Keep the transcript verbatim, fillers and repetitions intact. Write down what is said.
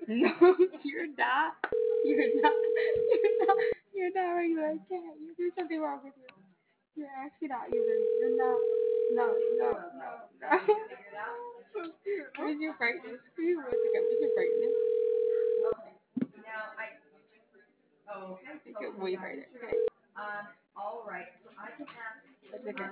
No, you're not. You're not. You're not. You're not regular cat. You There's something wrong with you. You're actually not human. You're not. No, no, no, no. Where's your brightness? Can you once again? Where's your brightness? Make it way brighter. Okay. That's okay.